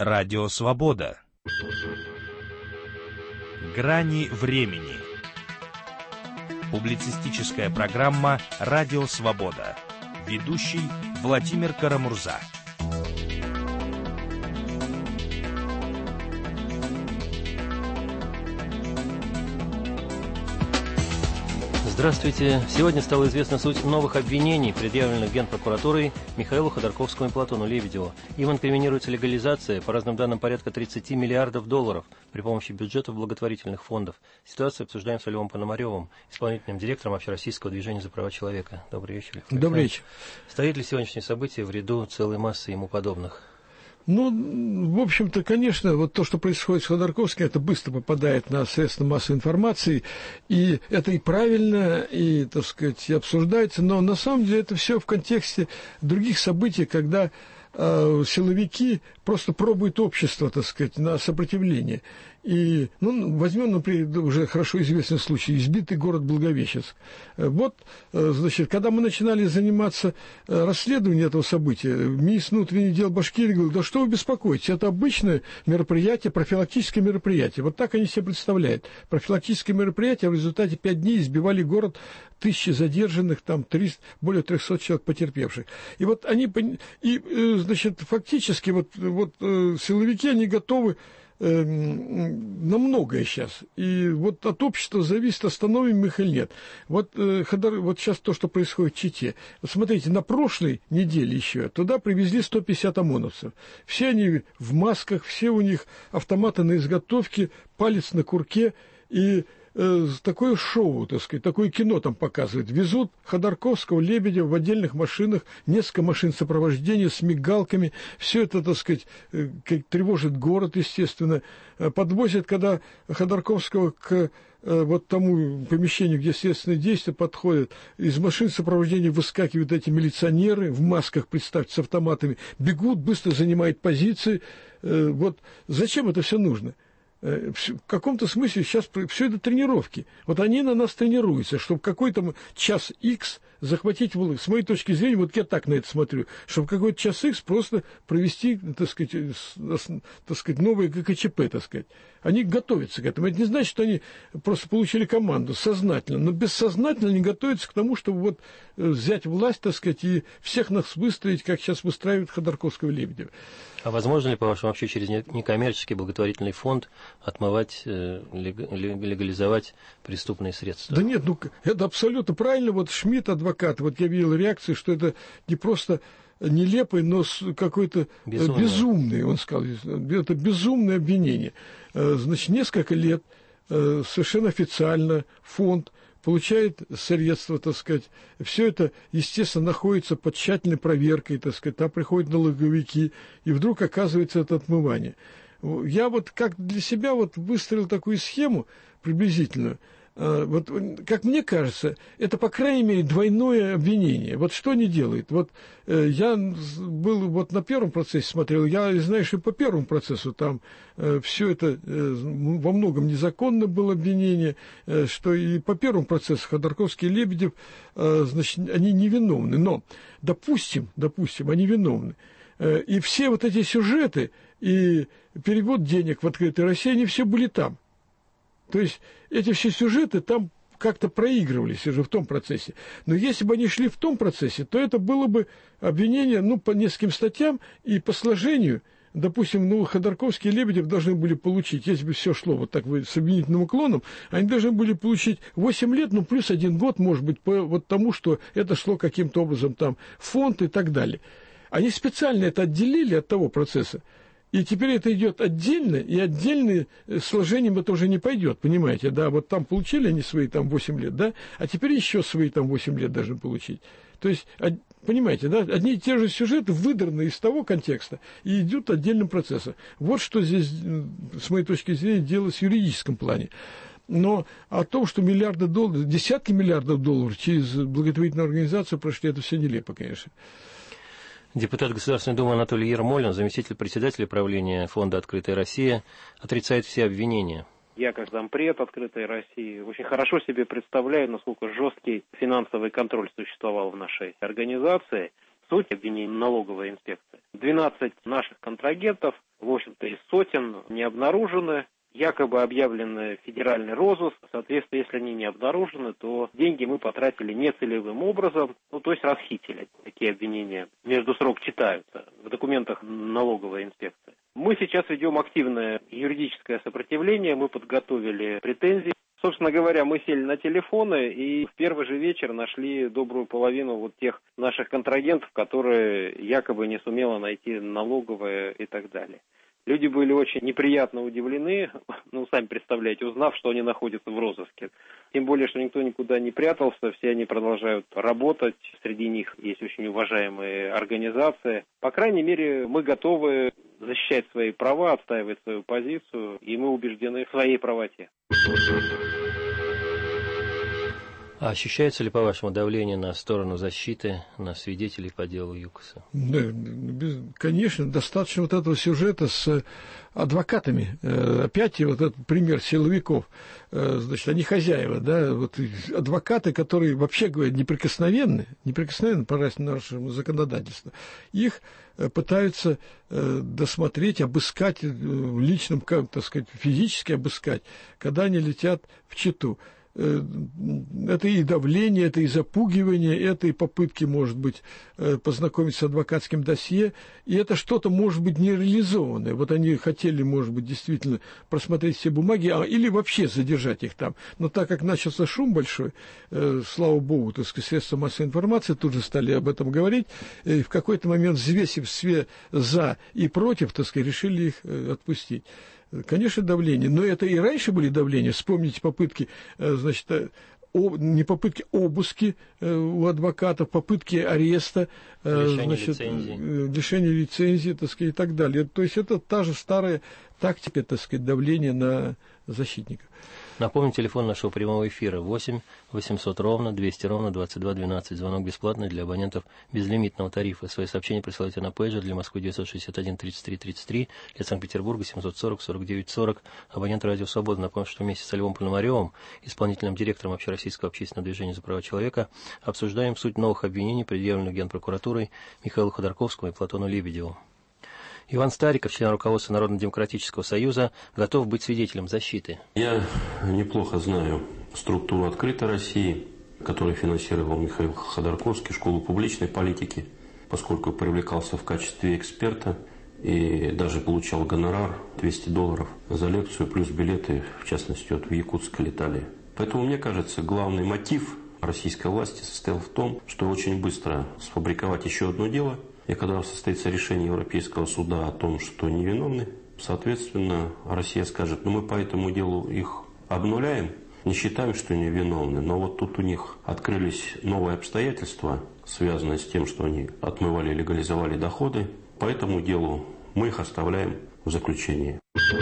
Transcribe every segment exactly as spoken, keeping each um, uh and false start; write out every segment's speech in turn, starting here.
Радио Свобода. Грани времени. Публицистическая программа «Радио Свобода». Ведущий Владимир Карамурза. Здравствуйте. Сегодня стала известна суть новых обвинений, предъявленных Генпрокуратурой Михаилу Ходорковскому и Платону Лебедеву. Им инкриминируется легализация, по разным данным, порядка тридцать миллиардов долларов при помощи бюджетов благотворительных фондов. Ситуацию обсуждаем с Львом Пономаревым, исполнительным директором Общероссийского движения за права человека. Добрый вечер. Добрый вечер. Стоит ли сегодняшнее событие в ряду целой массы ему подобных? Ну, в общем-то, конечно, вот то, что происходит с Ходорковским, это быстро попадает на средства массовой информации, и это и правильно, и, так сказать, и обсуждается, но на самом деле это все в контексте других событий, когда э, силовики просто пробуют общество, так сказать, на сопротивление. И, ну, возьмем, например, уже хорошо известный случай, избитый город Благовещенск. Вот, значит, когда мы начинали заниматься расследованием этого события, министр внутренних дел Башкирии говорил: да что вы беспокоитесь, это обычное мероприятие, профилактическое мероприятие. Вот так они себе представляют. Профилактическое мероприятие, в результате пять дней избивали город, тысячи задержанных, там триста, более трехсот человек потерпевших. И вот они, и, значит, фактически вот, вот силовики, они готовы на многое сейчас. И вот от общества зависит, остановим их или нет. Вот, э, Ходор, вот сейчас то, что происходит в Чите. Вот смотрите, на прошлой неделе еще туда привезли сто пятьдесят ОМОНовцев. Все они в масках, все у них автоматы на изготовке, палец на курке. И э, такое шоу, так сказать, такое кино там показывают. Везут Ходорковского, Лебедева в отдельных машинах, несколько машин сопровождения с мигалками. Все это, так сказать, э, тревожит город, естественно. Подвозят, когда Ходорковского к э, вот тому помещению, где следственные действия подходят, из машин сопровождения выскакивают эти милиционеры в масках, представьте, с автоматами, бегут, быстро занимают позиции. Э, вот зачем это все нужно? В каком-то смысле сейчас все это тренировки. Вот они на нас тренируются, чтобы какой-то час X захватить власть. С моей точки зрения, вот я так на это смотрю, чтобы какой-то час X просто провести, так сказать, так сказать, новые ГКЧП, так сказать. Они готовятся к этому. Это не значит, что они просто получили команду сознательно, но бессознательно они готовятся к тому, чтобы вот взять власть, так сказать, и всех нас выстроить, как сейчас выстраивают Ходорковского и Лебедева. А возможно ли, по-вашему, вообще через некоммерческий благотворительный фонд отмывать, легализовать преступные средства? Да нет, ну это абсолютно правильно. Вот Шмидт, адвокат, вот я видел реакцию, что это не просто нелепый, но какой-то безумный. безумный, он сказал, это безумное обвинение. Значит, несколько лет совершенно официально фонд получает средства, так сказать, все это, естественно, находится под тщательной проверкой, так сказать, там приходят налоговики, и вдруг оказывается это отмывание. Я вот как для себя вот выстроил такую схему приблизительную. Вот, как мне кажется, это, по крайней мере, двойное обвинение. Вот что они делают? Вот э, я был вот на первом процессе смотрел, я знаю, что по первому процессу там э, все это э, во многом незаконно было обвинение, э, что и по первому процессу Ходорковский и Лебедев, э, значит, они невиновны. Но, допустим, допустим, они виновны. Э, и все вот эти сюжеты и перевод денег в открытой России, они все были там. То есть эти все сюжеты там как-то проигрывались уже в том процессе. Но если бы они шли в том процессе, то это было бы обвинение, ну, по нескольким статьям, и по сложению, допустим, ну, Ходорковский и Лебедев должны были получить, если бы все шло вот так с обвинительным уклоном, они должны были получить восемь лет, ну, плюс один год, может быть, по вот тому, что это шло каким-то образом там в фонд и так далее. Они специально это отделили от того процесса. И теперь это идет отдельно, и отдельным сложением это уже не пойдет, понимаете, да, вот там получили они свои там восемь лет, да, а теперь еще свои там восемь лет должны получить. То есть, понимаете, да, одни и те же сюжеты выдраны из того контекста и идут отдельным процессом. Вот что здесь, с моей точки зрения, делалось в юридическом плане. Но о том, что миллиарды долларов, десятки миллиардов долларов через благотворительную организацию прошли, это все нелепо, конечно. Депутат Государственной Думы Анатолий Ермолин, заместитель председателя правления фонда «Открытая Россия», отрицает все обвинения. Я, как зампред «Открытой России», очень хорошо себе представляю, насколько жесткий финансовый контроль существовал в нашей организации. Суть обвинений налоговой инспекции. двенадцать наших контрагентов в общем-то, из сотен не обнаружены. Якобы объявлены федеральный розыск. Соответственно, если они не обнаружены, то деньги мы потратили нецелевым образом, ну, то есть расхитили. Такие обвинения между строк читаются в документах налоговой инспекции. Мы сейчас ведем активное юридическое сопротивление, мы подготовили претензии. Собственно говоря, мы сели на телефоны и в первый же вечер нашли добрую половину вот тех наших контрагентов, которые якобы не сумела найти налоговая и так далее. Люди были очень неприятно удивлены, ну, сами представляете, узнав, что они находятся в розыске. Тем более, что никто никуда не прятался, все они продолжают работать. Среди них есть очень уважаемые организации. По крайней мере, мы готовы защищать свои права, отстаивать свою позицию, и мы убеждены в своей правоте. А ощущается ли, по-вашему, давление на сторону защиты, на свидетелей по делу ЮКОСа? Да, конечно, достаточно вот этого сюжета с адвокатами. Опять вот этот пример силовиков. Значит, они хозяева, да, вот адвокаты, которые, вообще говоря, неприкосновенны, неприкосновенны по нашему законодательству. Их пытаются досмотреть, обыскать в личном, как, так сказать, физически обыскать, когда они летят в Читу. Это и давление, это и запугивание, это и попытки, может быть, познакомиться с адвокатским досье, и это что-то, может быть, нереализованное. Вот они хотели, может быть, действительно просмотреть все бумаги, а, или вообще задержать их там. Но так как начался шум большой, э, слава богу, так сказать, средства массовой информации тут же стали об этом говорить, и в какой-то момент, взвесив все за и против, так сказать, решили их э, отпустить. Конечно, давление, но это и раньше были давления. Вспомните попытки, значит, о, не попытки, обыски у адвокатов, попытки ареста, лишение значит, лицензии. лишение лицензии, так сказать, и так далее. То есть это та же старая тактика, так сказать, давления на защитников. Напомню, телефон нашего прямого эфира восемь восемьсот ровно двести ровно двадцать два двенадцать. Звонок бесплатный для абонентов безлимитного тарифа. Свои сообщения присылайте на пейджер для Москвы девятьсот шестьдесят один тридцать три тридцать три, для Санкт-Петербурга семьсот сорок сорок девять сорок. Абонент Радио Свобода. Напомню, что вместе с Львом Пономаревым, исполнительным директором Общероссийского общественного движения за права человека, обсуждаем суть новых обвинений, предъявленных Генпрокуратурой Михаилу Ходорковскому и Платону Лебедеву. Иван Стариков, член руководства Народно-демократического союза, готов быть свидетелем защиты. Я неплохо знаю структуру «Открытой России», которую финансировал Михаил Ходорковский, школу публичной политики, поскольку привлекался в качестве эксперта и даже получал гонорар двести долларов за лекцию, плюс билеты, в частности, вот в Якутск летали. Поэтому, мне кажется, главный мотив российской власти состоял в том, что очень быстро сфабриковать еще одно дело. И когда состоится решение Европейского суда о том, что невиновны, соответственно, Россия скажет, ну мы по этому делу их обнуляем, не считаем, что невиновны, но вот тут у них открылись новые обстоятельства, связанные с тем, что они отмывали и легализовали доходы. По этому делу мы их оставляем в заключении.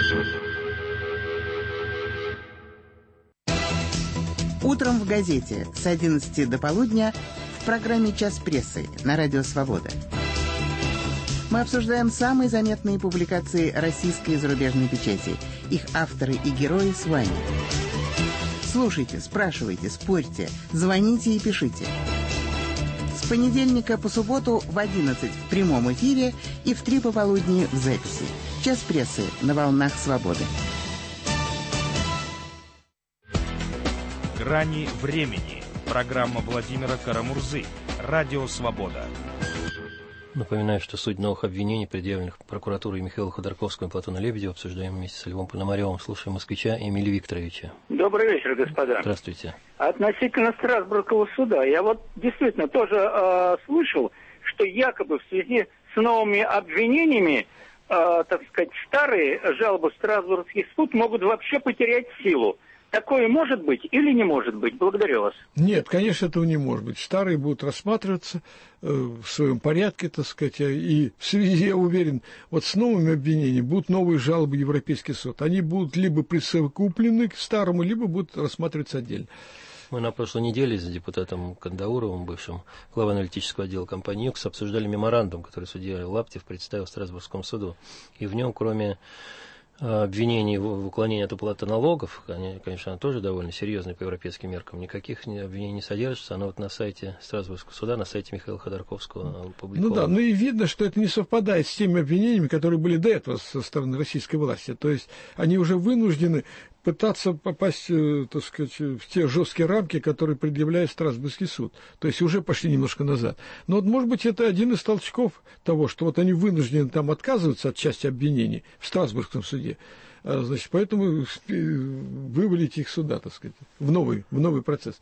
Утром в газете с одиннадцати до полудня в программе «Час прессы» на Радио Свобода. Мы обсуждаем самые заметные публикации российской и зарубежной печати. Их авторы и герои с вами. Слушайте, спрашивайте, спорьте, звоните и пишите. С понедельника по субботу в одиннадцать в прямом эфире и в три пополудни в записи. «Час прессы» на волнах Свободы. «Грани времени». Программа Владимира Карамурзы. Радио Свобода. Напоминаю, что суть новых обвинений, предъявленных прокуратурой Михаила Ходорковского и Платона Лебедева, обсуждаем вместе с Львом Пономаревым. Слушаем москвича Эмилия Викторовича. Добрый вечер, господа. Здравствуйте. Относительно Страсбургского суда, я вот действительно тоже э, слышал, что якобы в связи с новыми обвинениями, э, так сказать, старые жалобы в Страсбургский суд могут вообще потерять силу. Такое может быть или не может быть? Благодарю вас. Нет, конечно, этого не может быть. Старые будут рассматриваться э, в своем порядке, так сказать, и в связи, я уверен, вот с новыми обвинениями будут новые жалобы в Европейский суд. Они будут либо присовокуплены к старому, либо будут рассматриваться отдельно. Мы на прошлой неделе с депутатом Кандауровым, бывшим главой аналитического отдела компании «Юкос», обсуждали меморандум, который судья Лаптев представил Страсбургскому суду. И в нем, кроме обвинений в уклонении от уплаты налогов, они, конечно, тоже довольно серьезные по европейским меркам, никаких обвинений не содержится, оно вот на сайте Страсбургского суда, на сайте Михаила Ходорковского опубликовано. Ну да, ну и видно, что это не совпадает с теми обвинениями, которые были до этого со стороны российской власти. То есть они уже вынуждены пытаться попасть, так сказать, в те жесткие рамки, которые предъявляет Страсбургский суд. То есть уже пошли немножко назад. Но вот, может быть, это один из толчков того, что вот они вынуждены там отказываться от части обвинений в Страсбургском суде. Значит, поэтому вывалить их сюда, так сказать, в новый, в новый процесс.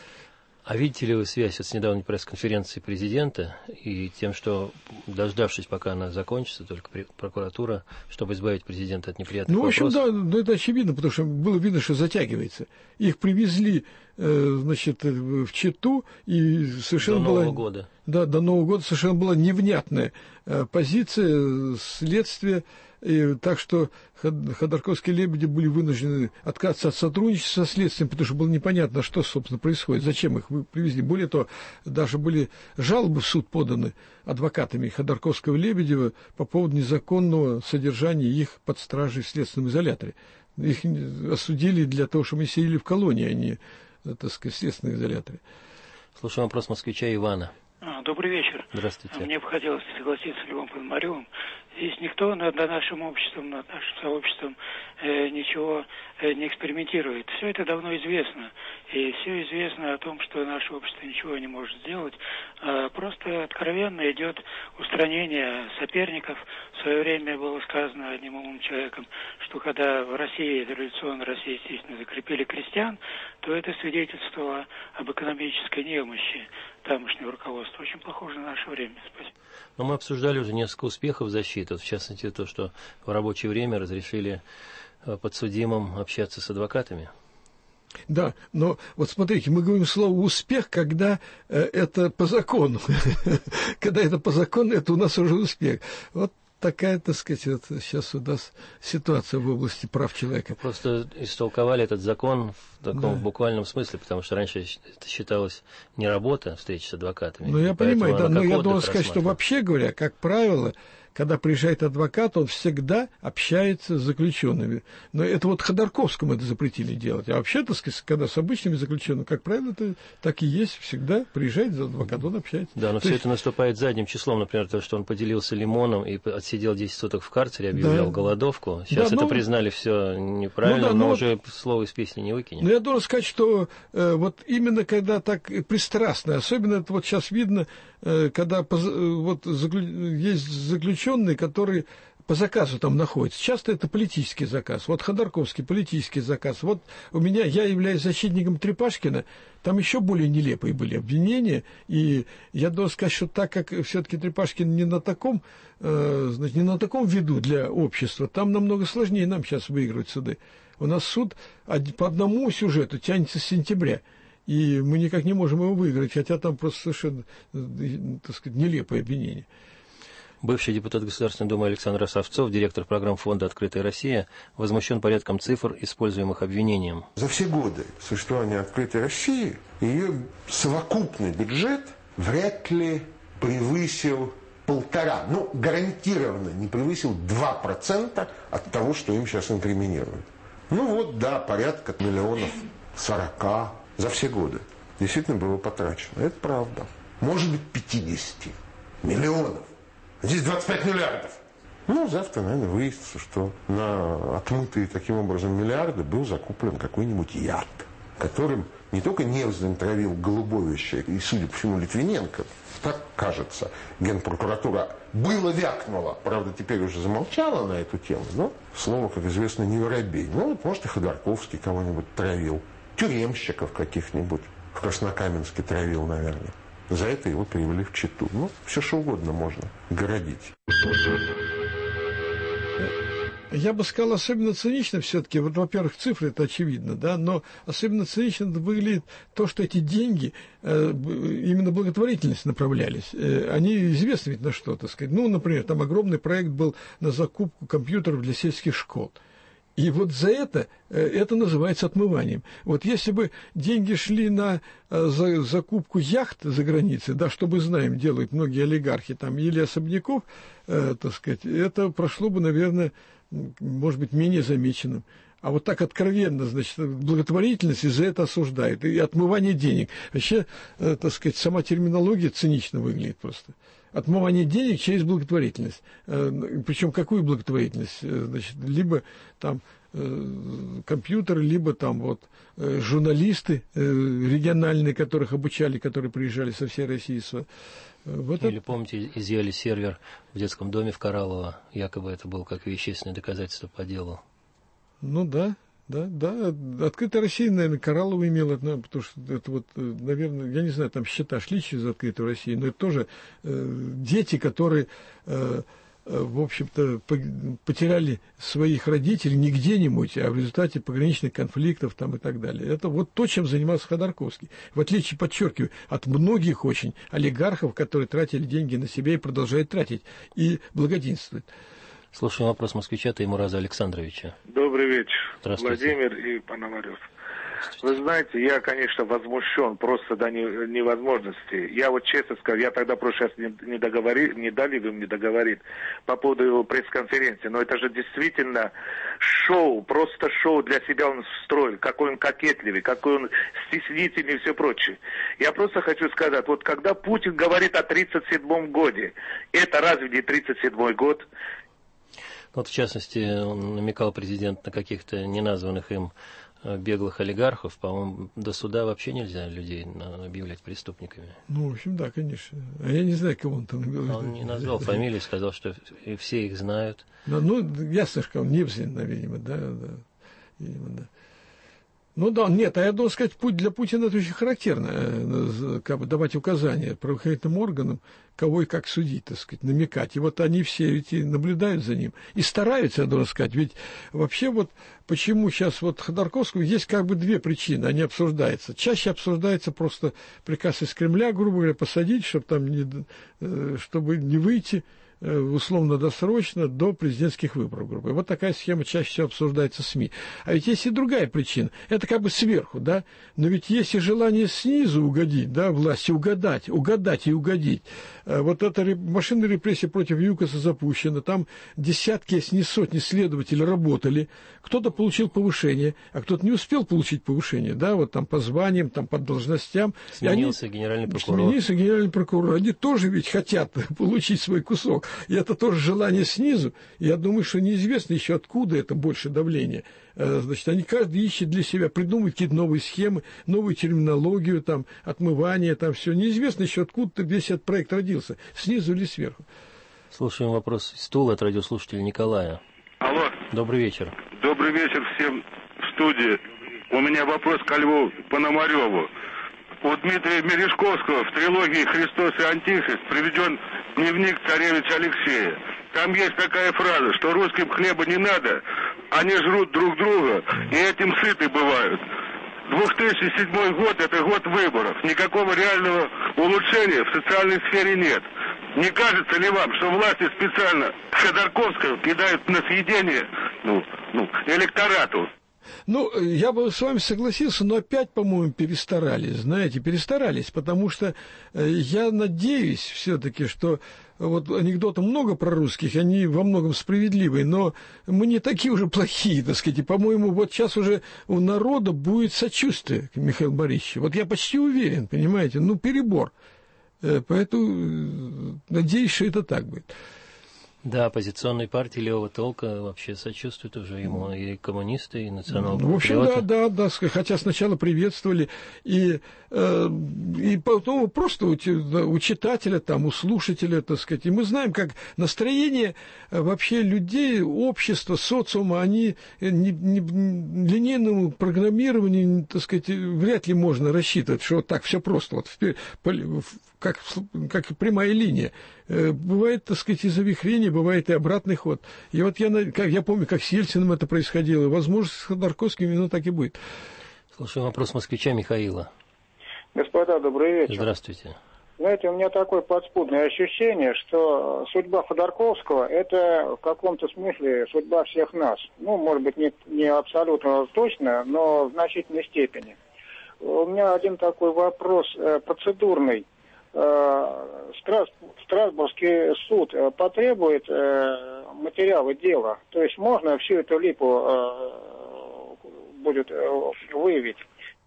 А видите ли вы связь с недавней пресс-конференцией президента и тем, что, дождавшись, пока она закончится, только прокуратура, чтобы избавить президента от неприятных вопросов? Ну, в общем, вопросов. Да, это очевидно, потому что было видно, что затягивается. Их привезли, значит, в Читу, и совершенно до Нового была... года. Да, до Нового года совершенно была невнятная позиция следствия. И, так что Ходорковский и Лебедев были вынуждены отказаться от сотрудничества со следствием, потому что было непонятно, что, собственно, происходит, зачем их привезли. Более того, даже были жалобы в суд поданы адвокатами Ходорковского и Лебедева по поводу незаконного содержания их под стражей в следственном изоляторе. Их осудили для того, чтобы они сидели в колонии, а не, так сказать, в следственном изоляторе. Слушаем вопрос москвича Ивана. Добрый вечер. Здравствуйте. Мне бы хотелось согласиться с Львом Пономаревым. Здесь никто над нашим обществом, над нашим сообществом э, ничего э, не экспериментирует. Все это давно известно. И все известно о том, что наше общество ничего не может сделать. А просто откровенно идет устранение соперников. В свое время было сказано одним умным человеком, что когда в России, революционной России, естественно, закрепили крестьян, то это свидетельствовало об экономической немощи тамошнего руководства. Очень похоже на наше время. Спасибо. Но мы обсуждали уже несколько успехов защиты, в частности то, что в рабочее время разрешили подсудимым общаться с адвокатами. Да, но вот смотрите, мы говорим слово «успех», когда э, это по закону. Когда это по закону, это у нас уже успех. Вот такая, так сказать, вот сейчас у нас ситуация в области прав человека. Просто истолковали этот закон в таком да. буквальном смысле, потому что раньше это считалось не работа, встреча с адвокатами. Ну, я понимаю, да, но я должен сказать, что вообще говоря, как правило, когда приезжает адвокат, он всегда общается с заключенными. Но это вот Ходорковскому это запретили делать. А вообще, так сказать, когда с обычными заключенными, как правило, это так и есть. Всегда приезжает адвокат, он общается. Да, но то все есть... это наступает задним числом. Например, то, что он поделился лимоном и отсидел десять суток в карцере, объявлял да. голодовку. Сейчас да, это ну... признали все неправильно, ну, да, но, но уже вот... слово из песни не выкинем. Но я должен сказать, что э, вот именно когда так пристрастно, особенно это вот сейчас видно, э, когда поз... вот заклю... есть заключенные, которые по заказу там находятся. Часто это политический заказ. Вот Ходорковский политический заказ. Вот у меня, я являюсь защитником Трепашкина, там еще более нелепые были обвинения. И я должен сказать, что так как все-таки Трепашкин не на таком, э, значит, не на таком виду для общества, там намного сложнее нам сейчас выигрывать суды. У нас суд по одному сюжету тянется с сентября. И мы никак не можем его выиграть, хотя там просто совершенно, так сказать, нелепые обвинения. Бывший депутат Государственной Думы Александр Осовцов, директор программ фонда «Открытая Россия», возмущен порядком цифр, используемых обвинением. За все годы существования «Открытой России» ее совокупный бюджет вряд ли превысил полтора, ну, гарантированно не превысил два процента от того, что им сейчас инкриминируют. Ну вот, да, порядка миллионов сорока за все годы действительно было потрачено. Это правда. Может быть, пятьдесят миллионов. Здесь двадцать пять миллиардов. Ну, завтра, наверное, выяснится, что на отмытые таким образом миллиарды был закуплен какой-нибудь яд, которым не только Невзлин травил Голубовича и, судя по всему, Литвиненко, так кажется, Генпрокуратура было вякнула, правда, теперь уже замолчала на эту тему, но слово, как известно, не воробей. Ну, вот, может, и Ходорковский кого-нибудь травил, тюремщиков каких-нибудь в Краснокаменске травил, наверное. За это его перевели в Читу. Ну, все что угодно можно городить. Я бы сказал, особенно цинично все-таки, вот, во-первых, цифры, это очевидно, да, но особенно цинично выглядит то, что эти деньги, э, именно благотворительность направлялись. Э, они известны ведь на что, так сказать. Ну, например, там огромный проект был на закупку компьютеров для сельских школ. И вот за это, это называется отмыванием. Вот если бы деньги шли на за, закупку яхт за границей, да, что мы знаем, делают многие олигархи там, или особняков, э, так сказать, это прошло бы, наверное, может быть, менее замеченным. А вот так откровенно, значит, благотворительность из-за этого осуждает. И отмывание денег. Вообще, э, так сказать, сама терминология цинично выглядит просто. Отмывание денег через благотворительность. Э, причем какую благотворительность? Э, значит, либо там э, компьютеры, либо там вот э, журналисты э, региональные, которых обучали, которые приезжали со всей России. Вот Или, это... помните, изъяли сервер в детском доме в Кораллово. Якобы это было как вещественное доказательство по делу. Ну да, да, да. Открытая Россия, наверное, Кораллова имела, потому что это вот, наверное, я не знаю, там счета шли через Открытую Россию, но это тоже э, дети, которые, э, в общем-то, потеряли своих родителей не где-нибудь, а в результате пограничных конфликтов там и так далее. Это вот то, чем занимался Ходорковский. В отличие, подчеркиваю, от многих очень олигархов, которые тратили деньги на себя и продолжают тратить, и благоденствуют. Слушаем вопрос москвича Таймураза Александровича. Добрый вечер, Здравствуйте. Владимир и Пономарев. Вы знаете, я, конечно, возмущен просто до невозможности. Я вот честно скажу, я тогда просто сейчас не, не, договори, не дали вы мне договорить по поводу его пресс-конференции, но это же действительно шоу, просто шоу для себя он строил, какой он кокетливый, какой он стеснительный и все прочее. Я просто хочу сказать, вот когда Путин говорит о тридцать седьмом годе, это разве не тридцать седьмой год? Вот, в частности, он намекал президент на каких-то неназванных им беглых олигархов. По-моему, до суда вообще нельзя людей объявлять преступниками. Ну, в общем, да, конечно. А я не знаю, кого он там... Он не назвал фамилии, сказал, что все их знают. Ну, ну ясно, что он Невзин, видимо, да, да. Видимо, да. Ну да, нет, а я должен сказать, путь для Путина это очень характерно, как бы давать указания правоохранительным органам, кого и как судить, так сказать, намекать. И вот они все эти наблюдают за ним и стараются, я должен сказать. Ведь вообще вот почему сейчас вот Ходорковскому есть как бы две причины, они обсуждаются. Чаще обсуждается просто приказ из Кремля, грубо говоря, посадить, чтобы там не, чтобы не выйти условно-досрочно до президентских выборов, грубо говоря. Вот такая схема чаще всего обсуждается в СМИ. А ведь есть и другая причина. Это как бы сверху, да? Но ведь есть и желание снизу угодить, да, власти, угадать, угадать и угодить. Вот эта машинная репрессия против ЮКОСа запущена, там десятки, если не сотни следователей работали, кто-то получил повышение, а кто-то не успел получить повышение, да, вот там по званиям, там по должностям. Сменился они, генеральный прокурор. Сменился генеральный прокурор. Они тоже ведь хотят получить свой кусок. И это тоже желание снизу. Я думаю, что неизвестно еще, откуда это больше давление. Значит, они каждый ищет для себя, придумывает какие-то новые схемы, новую терминологию, там, отмывание, там все. Неизвестно еще, откуда весь этот проект родился, снизу или сверху. Слушаем вопрос из Тулы от радиослушателя Николая. Алло. Добрый вечер. Добрый вечер всем в студии. У меня вопрос к Льву Пономареву. У Дмитрия Мережковского в трилогии «Христос и Антихрист» приведен дневник царевича Алексея. Там есть такая фраза, что русским хлеба не надо, они жрут друг друга, и этим сыты бывают. две тысячи седьмой год – это год выборов. Никакого реального улучшения в социальной сфере нет. Не кажется ли вам, что власти специально Ходорковского кидают на съедение ну, ну, электорату? Ну, я бы с вами согласился, но опять, по-моему, перестарались, знаете, перестарались, потому что я надеюсь все-таки, что вот анекдотов много про русских, они во многом справедливые, но мы не такие уже плохие, так сказать, и, по-моему, вот сейчас уже у народа будет сочувствие к Михаилу Борисовичу. Вот я почти уверен, понимаете, ну, перебор. Поэтому надеюсь, что это так будет. Да, оппозиционные партии левого толка вообще сочувствуют уже ему, и коммунисты, и национал-патриоты. В общем, да, да, да, хотя сначала приветствовали, и, э, и потом просто у, у читателя, там, у слушателя, так сказать, и мы знаем, как настроение вообще людей, общества, социума, они не, не, линейному программированию, так сказать, вряд ли можно рассчитывать, что вот так все просто, вот в, как, как прямая линия. Бывает, так сказать, и завихрение, бывает и обратный ход. И вот я, как, я помню, как с Ельциным это происходило. Возможно, с Ходорковским именно так и будет. Слушаем вопрос москвича Михаила. Господа, добрый вечер. Здравствуйте. Знаете, у меня такое подспудное ощущение, что судьба Ходорковского – это в каком-то смысле судьба всех нас. Ну, может быть, не, не абсолютно точно, но в значительной степени. У меня один такой вопрос процедурный. Страс, Страсбургский суд потребует материалы дела. То есть можно всю эту липу будет выявить.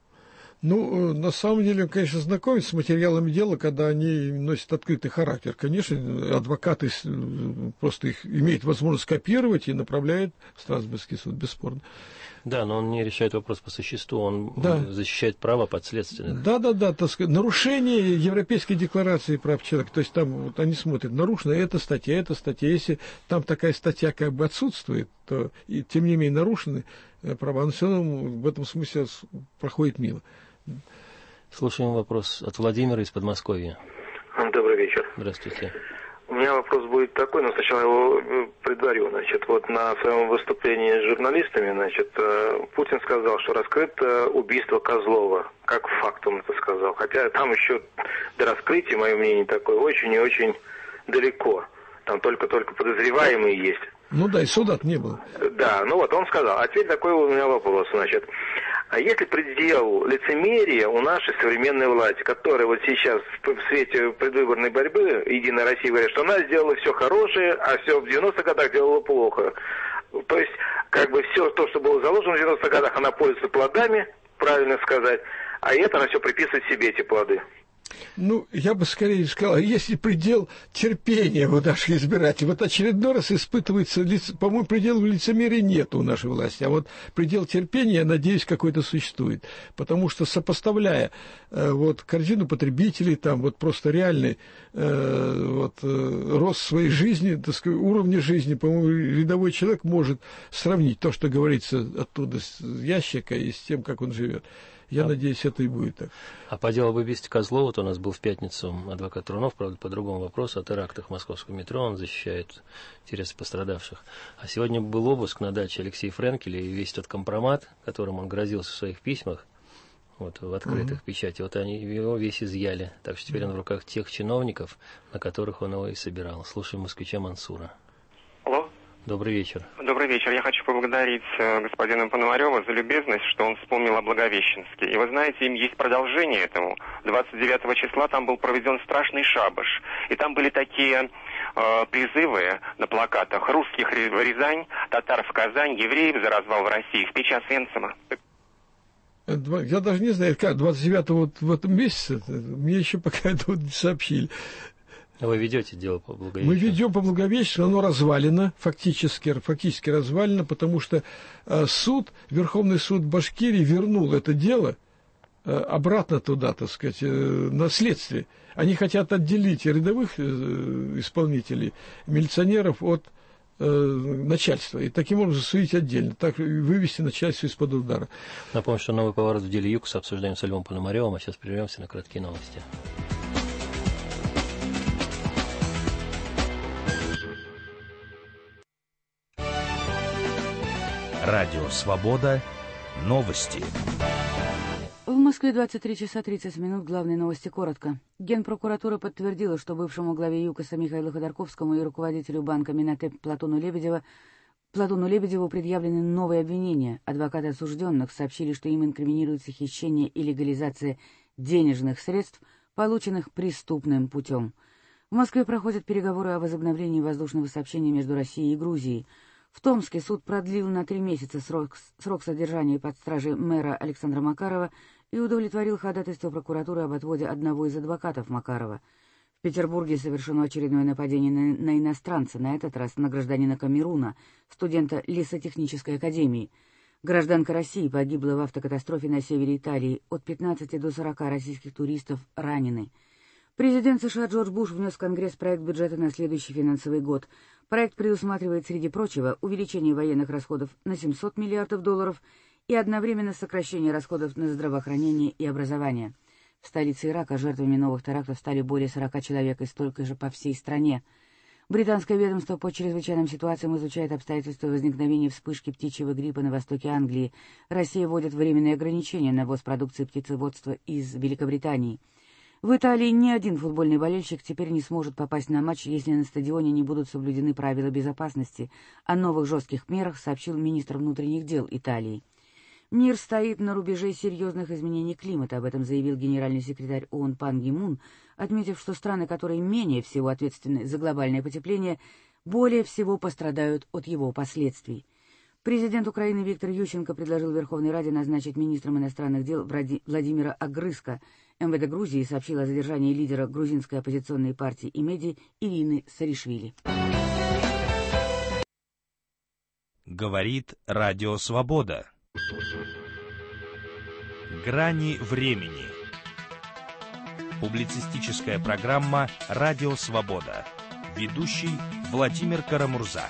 Ну, на самом деле, конечно, знакомиться с материалами дела, когда они носят открытый характер. Конечно, адвокаты просто их имеют возможность копировать и направляют в Страсбургский суд, бесспорно. Да, но он не решает вопрос по существу, он да. защищает права подследственных. Да, да, да, так сказать, нарушение Европейской декларации прав человека. То есть там вот они смотрят, нарушена эта статья, эта статья. Если там такая статья как бы отсутствует, то и, тем не менее нарушены права, но все равно в этом смысле проходит мимо. Слушаем вопрос от Владимира из Подмосковья. Добрый вечер. Здравствуйте. У меня вопрос будет такой, но сначала его предварю. Значит, вот на своем выступлении с журналистами, значит, Путин сказал, что раскрыто убийство Козлова. Как факт он это сказал. Хотя там еще до раскрытия, мое мнение такое, очень и очень далеко. Там только-только подозреваемые есть. Ну да, и суда-то не было. Да, ну вот он сказал. А теперь такой у меня вопрос, значит. А есть ли предел лицемерия у нашей современной власти, которая вот сейчас в свете предвыборной борьбы Единая Россия говорит, что она сделала все хорошее, а все в девяностых годах делала плохо. То есть, как бы все то, что было заложено в девяностых годах, она пользуется плодами, правильно сказать, а это она все приписывает себе, эти плоды. Ну, я бы скорее сказал, если предел терпения у наших избирателей, вот очередной раз испытывается, по-моему, предела лицемерия нет у нашей власти, а вот предел терпения, я надеюсь, какой-то существует, потому что сопоставляя э, вот корзину потребителей, там вот просто реальный э, вот, э, рост своей жизни, так сказать, уровня жизни, по-моему, рядовой человек может сравнить то, что говорится оттуда с ящика и с тем, как он живет. Я а, надеюсь, это и будет так. А по делу об убийстве Козлова, у нас был в пятницу адвокат Трунов, правда, по другому вопросу, о терактах в московском метро, он защищает интересы пострадавших. А сегодня был обыск на даче Алексея Френкеля, и весь тот компромат, которым он грозился в своих письмах, вот, в открытых uh-huh. печати, вот они его весь изъяли. Так что теперь он в руках тех чиновников, на которых он его и собирал. Слушаем москвича Мансура. Алло. Добрый вечер. Добрый вечер. Я хочу поблагодарить э, господина Пономарева за любезность, что он вспомнил о Благовещенске. И вы знаете, им есть продолжение этому. двадцать девятого числа там был проведен страшный шабаш. И там были такие э, призывы на плакатах: русских в Рязань, татар в Казань, евреев за развал в России, в печь Освенцима. Я даже не знаю, как двадцать девятого вот в этом месяце, мне еще пока это вот не сообщили. Вы ведете дело по Благовещенску? Мы ведем по Благовещенску, оно развалено, фактически, фактически развалено, потому что э, суд, Верховный суд Башкирии вернул это дело э, обратно туда, так сказать, э, на следствие. Они хотят отделить рядовых э, исполнителей, милиционеров от э, начальства, и таким образом судить отдельно, так вывести начальство из-под удара. Напомню, что новый поворот в деле ЮКОС обсуждаем с Львом Пономаревым, а сейчас прервемся на краткие новости. Радио «Свобода». Новости. В Москве двадцать три часа тридцать минут. Главные новости коротко. Генпрокуратура подтвердила, что бывшему главе ЮКОСа Михаилу Ходорковскому и руководителю банка Минатеп Платону Лебедеву, Платону Лебедеву предъявлены новые обвинения. Адвокаты осужденных сообщили, что им инкриминируется хищение и легализация денежных средств, полученных преступным путем. В Москве проходят переговоры о возобновлении воздушного сообщения между Россией и Грузией. В Томске суд продлил на три месяца срок, срок содержания под стражей мэра Александра Макарова и удовлетворил ходатайство прокуратуры об отводе одного из адвокатов Макарова. В Петербурге совершено очередное нападение на, на иностранца, на этот раз на гражданина Камеруна, студента лесотехнической академии. Гражданка России погибла в автокатастрофе на севере Италии. От пятнадцати до сорока российских туристов ранены. Президент США Джордж Буш внес в Конгресс проект бюджета на следующий финансовый год. Проект предусматривает, среди прочего, увеличение военных расходов на семьсот миллиардов долларов и одновременно сокращение расходов на здравоохранение и образование. В столице Ирака жертвами новых терактов стали более сорока человек и столько же по всей стране. Британское ведомство по чрезвычайным ситуациям изучает обстоятельства возникновения вспышки птичьего гриппа на востоке Англии. Россия вводит временные ограничения на ввоз продукции птицеводства из Великобритании. В Италии ни один футбольный болельщик теперь не сможет попасть на матч, если на стадионе не будут соблюдены правила безопасности. О новых жестких мерах сообщил министр внутренних дел Италии. Мир стоит на рубеже серьезных изменений климата, об этом заявил генеральный секретарь ООН Пан Ги Мун, отметив, что страны, которые менее всего ответственны за глобальное потепление, более всего пострадают от его последствий. Президент Украины Виктор Ющенко предложил Верховной Раде назначить министром иностранных дел Владимира Огрызка. МВД Грузии сообщил о задержании лидера грузинской оппозиционной партии Имеди Ирины Саришвили. Говорит Радио Свобода. Грани времени. Публицистическая программа «Радио Свобода». Ведущий Владимир Карамурза.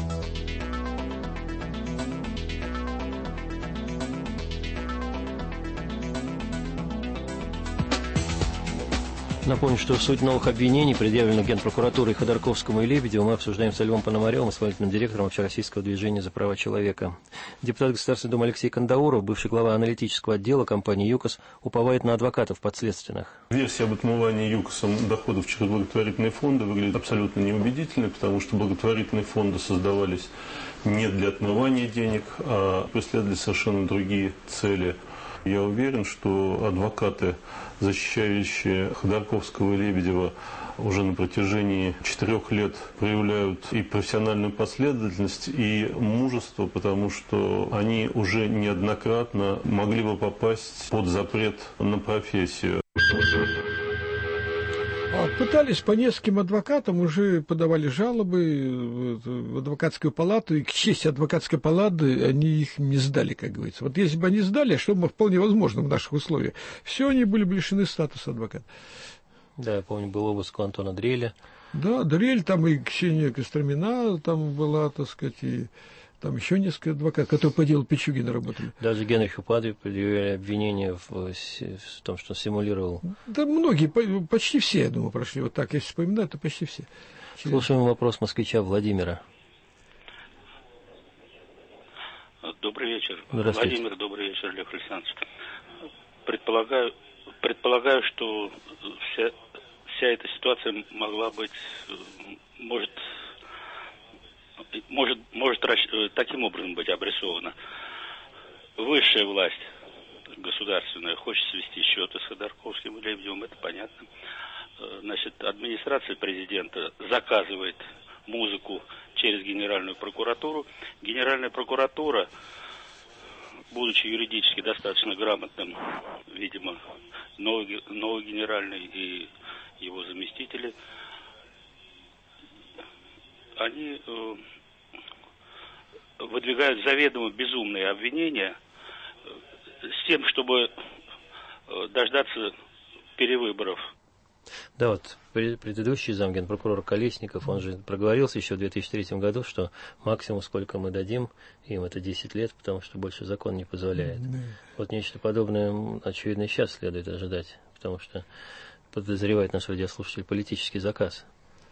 Напомню, что суть новых обвинений, предъявленных Генпрокуратурой Ходорковскому и Лебедеву, мы обсуждаем с Львом Пономаревым, исполнительным директором Общероссийского движения за права человека. Депутат Государственной Думы Алексей Кандауров, бывший глава аналитического отдела компании ЮКОС, уповает на адвокатов подследственных. Версия об отмывании ЮКОСом доходов через благотворительные фонды выглядит абсолютно неубедительной, потому что благотворительные фонды создавались не для отмывания денег, а преследовали совершенно другие цели. Я уверен, что адвокаты, защищающие Ходорковского и Лебедева, уже на протяжении четырех лет проявляют и профессиональную последовательность, и мужество, потому что они уже неоднократно могли бы попасть под запрет на профессию. Пытались по нескольким адвокатам, уже подавали жалобы в адвокатскую палату, и к чести адвокатской палаты они их не сдали, как говорится. Вот если бы они сдали, что вполне возможно в наших условиях, все они были бы лишены статуса адвоката. Да, я помню, был обыск у Антона Дреля. Да, Дрель, там и Ксения Костромина там была, так сказать, и там еще несколько адвокатов, которые по делу Пичугина работали. Даже Генриху Падре предъявляли обвинения в, в том, что он симулировал. Да многие, почти все, я думаю, прошли. Вот так, если вспоминать, то почти все. Слушаем вопрос москвича Владимира. Добрый вечер. Здравствуйте. Владимир, добрый вечер, Лев Александрович. Предполагаю, предполагаю, что вся, вся эта ситуация могла быть, может... Может, может таким образом быть обрисована. Высшая власть государственная хочет свести счеты с Ходорковским и Лебедевым, это понятно. Значит, администрация президента заказывает музыку через Генеральную прокуратуру. Генеральная прокуратура, будучи юридически достаточно грамотным, видимо, новый, новый генеральный и его заместители, они э, выдвигают заведомо безумные обвинения э, с тем, чтобы э, дождаться перевыборов. Да, вот предыдущий замгенпрокурора Колесников, он же проговорился еще в две тысячи третьем году, что максимум, сколько мы дадим им, это десять лет, потому что больше закон не позволяет. Mm-hmm. Вот нечто подобное, очевидно, и сейчас следует ожидать, потому что подозревает наш радиослушатель политический заказ.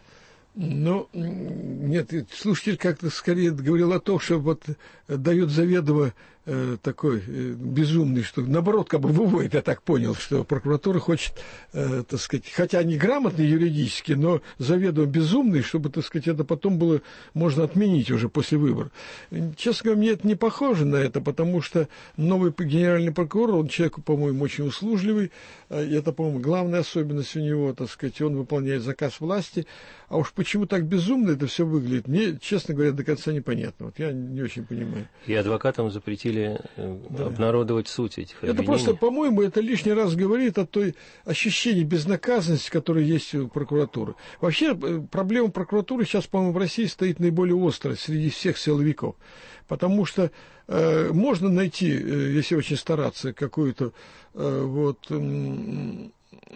Ну, нет, слушатель как-то скорее говорил о том, что вот дает заведомо э, такой э, безумный, что наоборот, как бы выводит, я так понял, что прокуратура хочет, э, так сказать, хотя они грамотные юридически, но заведомо безумный, чтобы, так сказать, это потом было можно отменить уже после выборов. Честно говоря, мне это не похоже на это, потому что новый генеральный прокурор, он человек, по-моему, очень услужливый, и это, по-моему, главная особенность у него, так сказать, он выполняет заказ власти, а уж почему так безумно это все выглядит, мне, честно говоря, до конца непонятно. Вот я не очень понимаю. И адвокатам запретили да. обнародовать суть этих это обвинений. Просто, по-моему, это лишний раз говорит о той ощущении безнаказанности, которое есть у прокуратуры. Вообще, проблема прокуратуры сейчас, по-моему, в России стоит наиболее острой среди всех силовиков. Потому что э, можно найти, э, если очень стараться, какую-то э, вот... Э,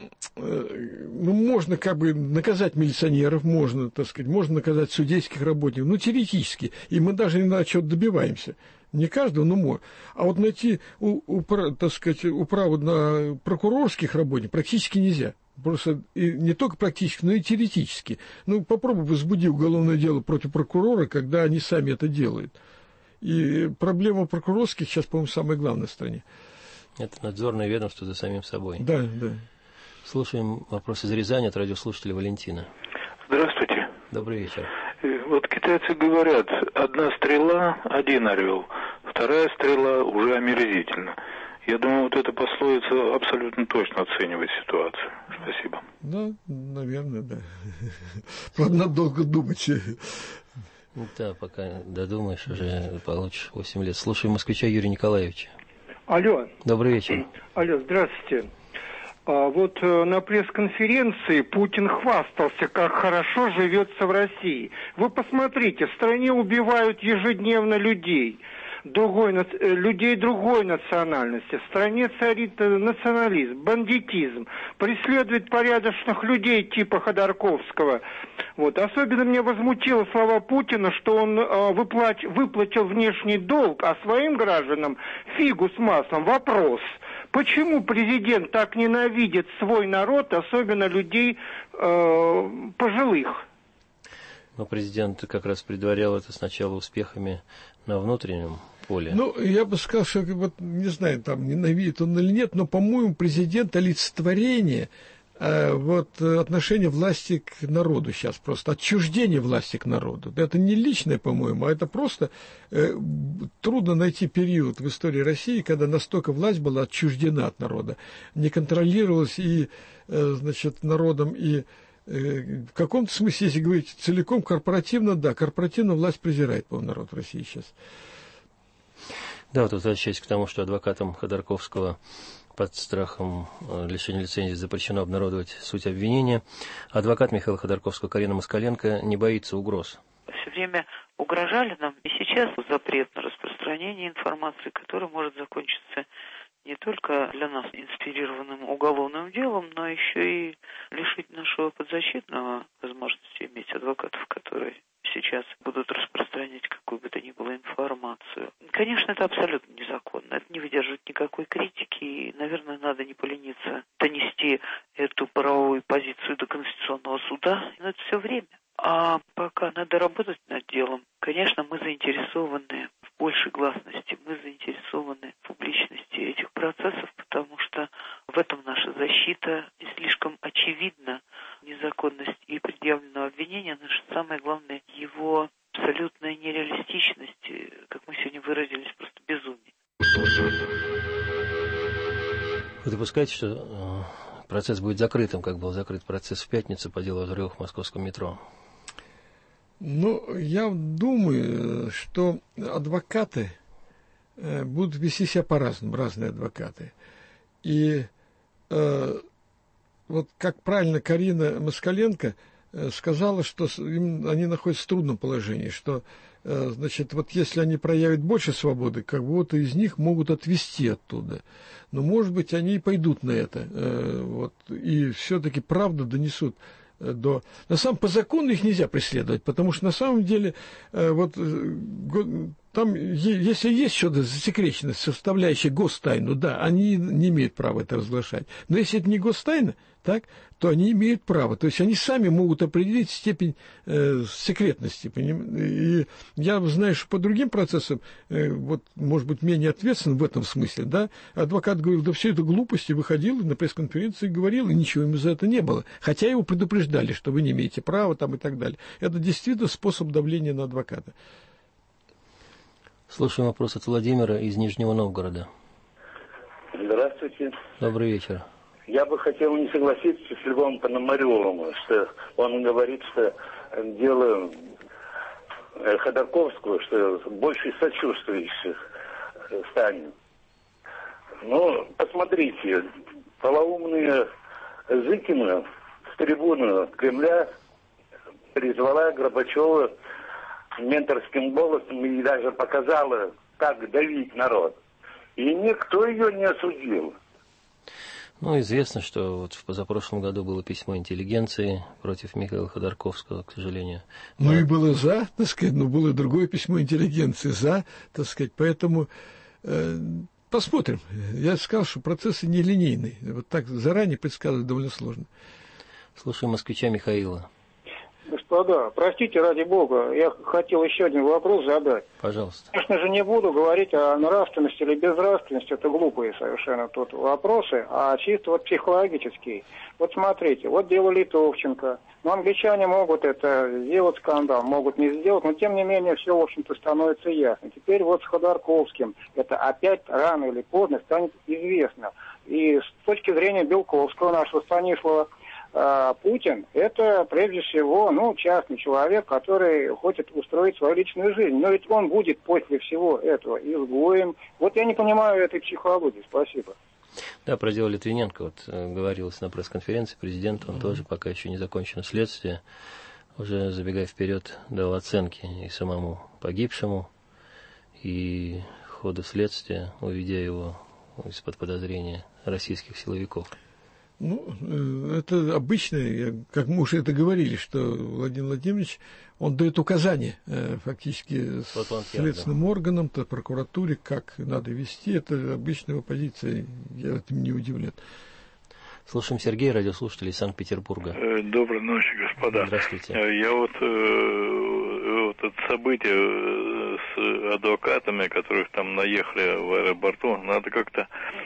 ну, можно как бы наказать милиционеров, можно, так сказать, можно наказать судейских работников, ну, теоретически, и мы даже иногда чего-то добиваемся. Не каждого, но можно. А вот найти, у, у, так сказать, управу на прокурорских работников практически нельзя. Просто и не только практически, но и теоретически. Ну, попробуй возбуди уголовное дело против прокурора, когда они сами это делают. И проблема прокурорских сейчас, по-моему, самая главная в стране. Это надзорное ведомство за самим собой. Да, да. Слушаем вопрос из Рязани от радиослушателя Валентина. Здравствуйте. Добрый вечер. Вот китайцы говорят, одна стрела, один орел. вторая стрела уже омерзительно. Я думаю, вот эта пословица абсолютно точно оценивает ситуацию. Спасибо. Да, наверное, да. Правда, надо долго думать. Да, пока додумаешь, уже получишь восемь лет. Слушаем москвича Юрия Николаевича. Алло. Добрый вечер. Алло, здравствуйте. А вот э, на пресс-конференции Путин хвастался, как хорошо живется в России. Вы посмотрите, в стране убивают ежедневно людей. Другой, людей другой национальности. В стране царит национализм, бандитизм, преследует порядочных людей типа Ходорковского. Вот. Особенно меня возмутило слова Путина, что он э, выплат, выплатил внешний долг, а своим гражданам фигу с маслом. Вопрос. Почему президент так ненавидит свой народ, особенно людей э, пожилых? Но президент как раз предварял это сначала успехами на внутреннем поле. Ну, я бы сказал, что, вот, не знаю, там, ненавидит он или нет, но, по-моему, президент олицетворение э, вот, отношения власти к народу сейчас, просто отчуждение власти к народу. Это не личное, по-моему, а это просто э, трудно найти период в истории России, когда настолько власть была отчуждена от народа, не контролировалась и, э, значит, народом, и в каком-то смысле, если говорить целиком, корпоративно, да, корпоративно власть презирает, по-моему, народ в России сейчас. Да, вот возвращаясь к тому, что адвокатам Ходорковского под страхом лишения лицензии запрещено обнародовать суть обвинения, адвокат Михаила Ходорковского Карина Москаленко не боится угроз. Все время угрожали нам, и сейчас запрет на распространение информации, который может закончиться не только для нас инспирированным уголовным делом, но еще и лишить нашего подзащитного возможности иметь адвокатов, которые сейчас будут распространять какую бы то ни было информацию. Конечно, это абсолютно незаконно. Это не выдерживает никакой критики. И, наверное, надо не полениться донести эту правовую позицию до Конституционного суда. Но это все время. А пока надо работать над делом. Конечно, мы заинтересованы в большей гласности, мы заинтересованы в публичности этих процессов, потому что в этом наша защита. И слишком очевидна незаконность и предъявленного обвинения, но что самое главное, его абсолютная нереалистичность, как мы сегодня выразились, просто безумие. Вы допускаете, что процесс будет закрытым, как был закрыт процесс в пятницу по делу о взрывах в московском метро? Ну, я думаю, что адвокаты будут вести себя по-разному, разные адвокаты. И э, вот как правильно Карина Москаленко сказала, что им, они находятся в трудном положении, что, э, значит, вот если они проявят больше свободы, как будто из них могут отвести оттуда. Но, может быть, они и пойдут на это, э, вот, и все-таки правду донесут до... На самом по закону их нельзя преследовать, потому что на самом деле э, вот там, если есть что-то засекреченное, составляющее гостайну, да, они не имеют права это разглашать. Но если это не гостайна, так, то они имеют право. То есть они сами могут определить степень э, секретности. Поним? И я знаю, что по другим процессам, э, вот, может быть, менее ответственен в этом смысле, да, адвокат говорил, да все это глупости, выходил на пресс-конференции и говорил, и ничего ему за это не было. Хотя его предупреждали, что вы не имеете права там и так далее. Это действительно способ давления на адвоката. Слушаем вопрос от Владимира из Нижнего Новгорода. Здравствуйте. Добрый вечер. Я бы хотел не согласиться с Львом Пономаревым, что он говорит, что дело Ходорковского, что больше сочувствующих станет. Ну, посмотрите, полоумные Зыкина с трибуны Кремля призвала Горбачева менторским голосом и даже показала, как давить народ. И никто ее не осудил. Ну, известно, что вот в позапрошлом году было письмо интеллигенции против Михаила Ходорковского, к сожалению. Ну, и было за, так сказать, но было другое письмо интеллигенции за, так сказать, поэтому э, посмотрим. Я сказал, что процессы нелинейные. Вот так заранее предсказывать довольно сложно. Слушаем москвича Михаила. Господа, простите, ради бога, я хотел еще один вопрос задать. Пожалуйста. Конечно же, не буду говорить о нравственности или безнравственности, это глупые совершенно тут вопросы, а чисто вот психологические. Вот смотрите, вот дело Литовченко, Но англичане могут это сделать скандал, могут не сделать, но тем не менее все, в общем-то, становится ясно. Теперь вот с Ходорковским это опять рано или поздно станет известно. И с точки зрения Белковского, нашего Станислава, Путин – это, прежде всего, ну, частный человек, который хочет устроить свою личную жизнь. Но ведь он будет после всего этого изгоем. Вот я не понимаю этой психологии. Спасибо. Да, про дело Литвиненко вот говорилось на пресс-конференции президента. Он mm-hmm. тоже, пока еще не закончено следствие, уже, забегая вперед, дал оценки и самому погибшему, и ходу следствия, уведя его из-под подозрения российских силовиков. Ну, это обычно, как мы уже это говорили, что Владимир Владимирович, он дает указания фактически следственным органам, то прокуратуре, как надо вести. Это обычная его позиция, я этим не удивлен. Слушаем Сергея, радиослушатель из Санкт-Петербурга. Доброй ночи, господа. Здравствуйте. Я вот, вот это событие с адвокатами, которых там наехали в аэропорту, надо как-то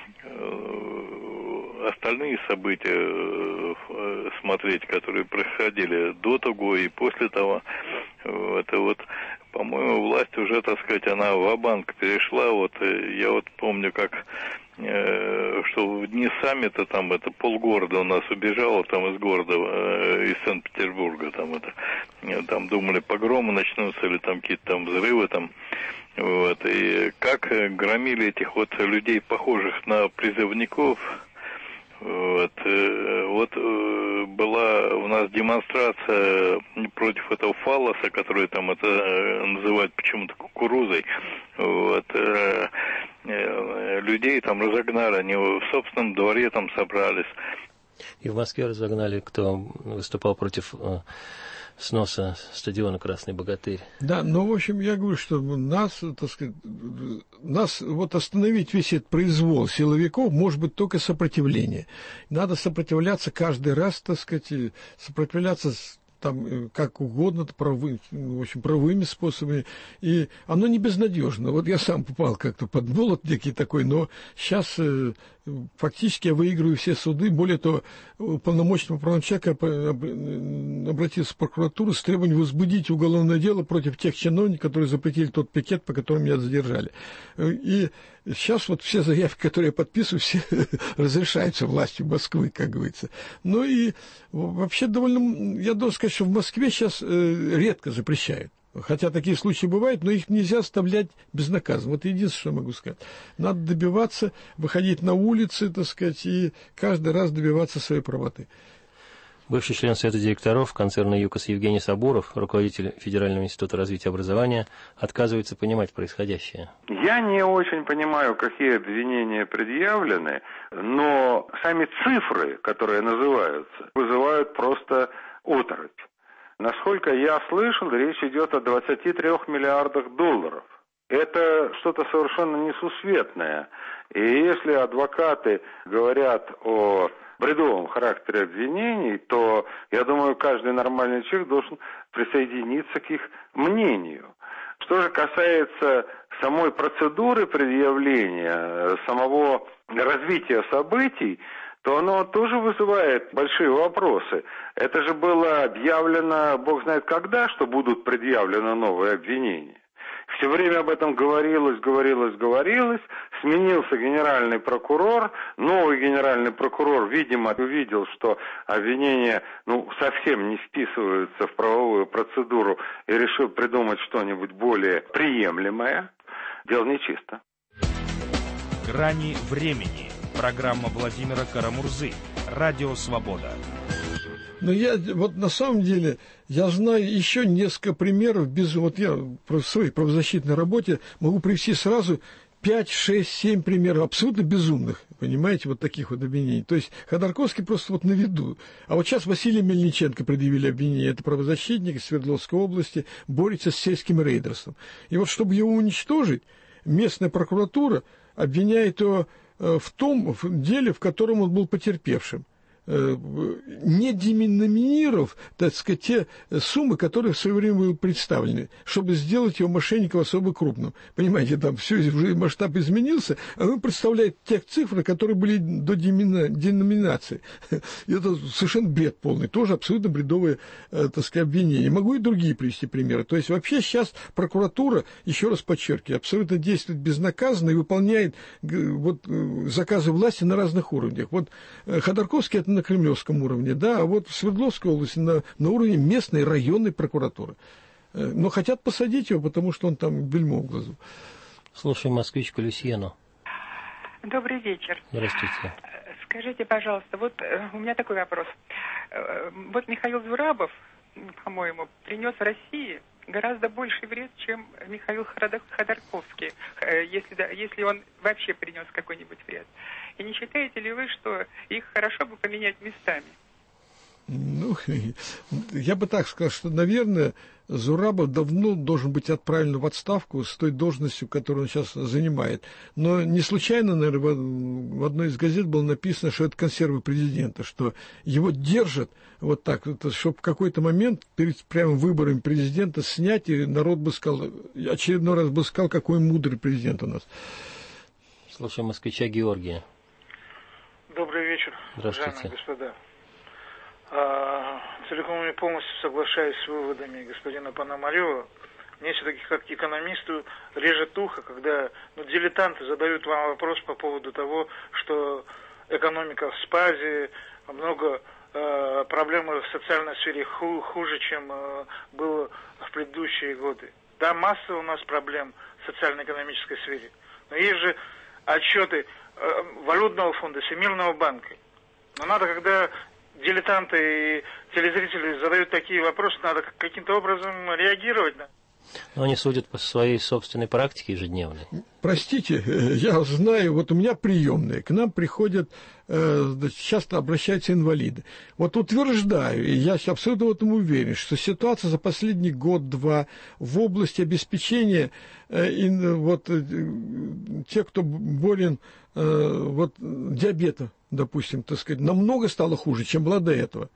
остальные события смотреть, которые происходили до того и после того. Это вот, по-моему, власть уже, так сказать, она ва-банк перешла. Вот я вот помню, как что в дни саммита там это полгорода у нас убежало там из города, из Санкт-Петербурга, там это, там думали погромы начнутся или там какие-то там взрывы там. Вот, и как громили этих вот людей, похожих на призывников. Вот, вот была у нас демонстрация против этого фаллоса, который там это называют почему-то кукурузой. Вот, людей там разогнали, они в собственном дворе там собрались. И в Москве разогнали, кто выступал против сноса стадиона «Красный богатырь». Да, но, в общем, я говорю, что нас, так сказать, нас вот остановить весь этот произвол силовиков может быть только сопротивление. Надо сопротивляться каждый раз, так сказать, сопротивляться там как угодно, правы, в общем, правыми способами, и оно не безнадежно. Вот я сам попал как-то под молот некий такой, но сейчас э, фактически я выигрываю все суды. Более того, уполномоченный правового человека обратился в прокуратуру с требованием возбудить уголовное дело против тех чиновников, которые запретили тот пикет, по которому меня задержали. И сейчас вот все заявки, которые я подписываю, все разрешаются властью Москвы, как говорится. Ну и вообще довольно, я должен сказать, что в Москве сейчас э, редко запрещают. Хотя такие случаи бывают, но их нельзя оставлять безнаказанно. Вот единственное, что я могу сказать. Надо добиваться, выходить на улицы, так сказать, и каждый раз добиваться своей правоты. Бывший член Совета директоров концерна ЮКОС Евгений Сабуров, руководитель Федерального института развития образования, отказывается понимать происходящее. Я не очень понимаю, какие обвинения предъявлены, но сами цифры, которые называются, вызывают просто оторопь. Насколько я слышал, речь идет о двадцати трёх миллиардах долларов. Это что-то совершенно несусветное. И если адвокаты говорят о бредовом характере обвинений, то, я думаю, каждый нормальный человек должен присоединиться к их мнению. Что же касается самой процедуры предъявления, самого развития событий, то оно тоже вызывает большие вопросы. Это же было объявлено, бог знает когда, что будут предъявлены новые обвинения. Все время об этом говорилось, говорилось, говорилось. Сменился генеральный прокурор. Новый генеральный прокурор, видимо, увидел, что обвинения ну, совсем не вписываются в правовую процедуру и решил придумать что-нибудь более приемлемое. Дело нечисто. Грани времени. Программа Владимира Карамурзы. Радио «Свобода». Но я вот на самом деле, я знаю еще несколько примеров, без, вот я в своей правозащитной работе могу привести сразу пять, шесть, семь примеров абсолютно безумных, понимаете, вот таких вот обвинений. То есть Ходорковский просто вот на виду. А вот сейчас Василий Мельниченко предъявили обвинение, это правозащитник из Свердловской области, борется с сельским рейдерством. И вот чтобы его уничтожить, местная прокуратура обвиняет его в том в деле, в котором он был потерпевшим. не деноминировав, так сказать, те суммы, которые в свое время были представлены, чтобы сделать его мошенников особо крупным. Понимаете, там все, уже масштаб изменился, а вы представляете тех цифр, которые были до деноминации. Это совершенно бред полный, тоже абсолютно бредовое, так сказать, обвинение. Могу и другие привести примеры. То есть вообще сейчас прокуратура, еще раз подчеркиваю, абсолютно действует безнаказанно и выполняет вот, заказы власти на разных уровнях. Вот Ходорковский — это на кремлевском уровне, да, а вот в Свердловской области на, на уровне местной районной прокуратуры. Но хотят посадить его, потому что он там бельмо в глазу. Слушаем москвичку Люсьену. Добрый вечер. Здравствуйте. Скажите, пожалуйста, вот у меня такой вопрос. Вот Михаил Зурабов, по-моему, принес России гораздо больший вред, чем Михаил Ходорковский, если, если он вообще принес какой-нибудь вред. И не считаете ли вы, что их хорошо бы поменять местами? Ну, я бы так сказал, что, наверное, Зурабов давно должен быть отправлен в отставку с той должностью, которую он сейчас занимает. Но не случайно, наверное, в одной из газет было написано, что это консервы президента, что его держат вот так, чтобы в какой-то момент перед прямым выборами президента снять, и народ бы сказал, очередной раз бы сказал, какой мудрый президент у нас. Слушаем москвича Георгия. Добрый вечер, уважаемые господа. А, целиком и полностью соглашаюсь с выводами господина Пономарева. Мне все-таки как экономисту режет ухо, когда ну, дилетанты задают вам вопрос по поводу того, что экономика в спазе, много э, проблем в социальной сфере ху, хуже, чем э, было в предыдущие годы. Да, масса у нас проблем в социально-экономической сфере. Но есть же отчеты э, Валютного фонда, Всемирного банка. Но надо, когда дилетанты и телезрители задают такие вопросы, надо каким-то образом реагировать. Но они судят по своей собственной практике ежедневной. Простите, я знаю, вот у меня приемные, к нам приходят, э, часто обращаются инвалиды. Вот утверждаю, и я абсолютно в этом уверен, что ситуация за последний год-два в области обеспечения э, и, вот, э, тех, кто болен э, вот, диабетом, допустим, так сказать, намного стало хуже, чем была до этого.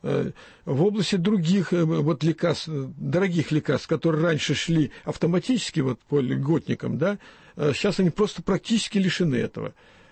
В области других вот, лекарств, дорогих лекарств, которые раньше шли автоматически вот, по льготникам, да, сейчас они просто практически лишены этого.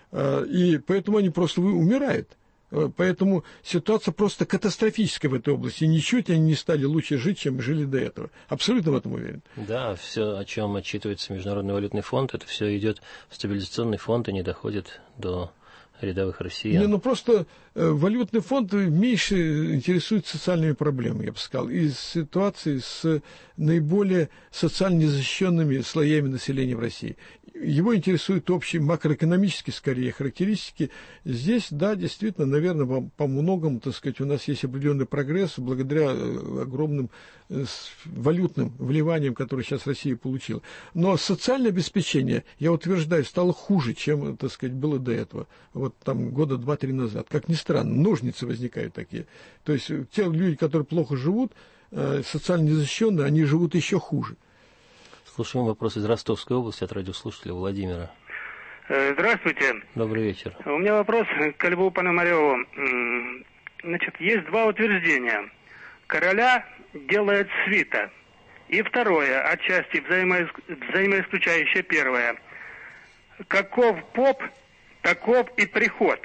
И поэтому они просто умирают. Поэтому ситуация просто катастрофическая в этой области. И ничуть они не стали лучше жить, чем жили до этого. Абсолютно в этом уверен. Да, все, о чем отчитывается Международный валютный фонд, это все идет в стабилизационный фонд и не доходит до рядовых россиян. Не, ну просто э, валютный фонд меньше интересует социальными проблемами, я бы сказал, и ситуацией с наиболее социально незащищенными слоями населения в России. Его интересуют общие макроэкономические, скорее, характеристики. Здесь, да, действительно, наверное, по, по многому, так сказать, у нас есть определенный прогресс благодаря огромным э, валютным вливаниям, которые сейчас Россия получила. Но социальное обеспечение, я утверждаю, стало хуже, чем, так сказать, было до этого. Вот там года два-три назад. Как ни странно, ножницы возникают такие. То есть те люди, которые плохо живут, э, социально незащищенные, они живут еще хуже. Слушаем вопрос из Ростовской области от радиослушателя Владимира. Здравствуйте. Добрый вечер. У меня вопрос к Льву Пономареву. Значит, есть два утверждения. Короля делает свита. И второе, отчасти взаимоис... взаимоисключающее первое. Каков поп, таков и приход.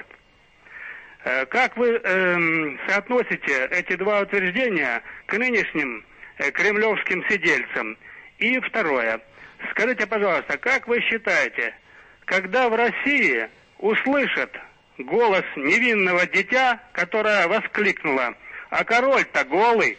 Как вы э, соотносите эти два утверждения к нынешним э, кремлевским сидельцам? И второе. Скажите, пожалуйста, как вы считаете, когда в России услышат голос невинного дитя, которое воскликнуло: «А король-то голый»?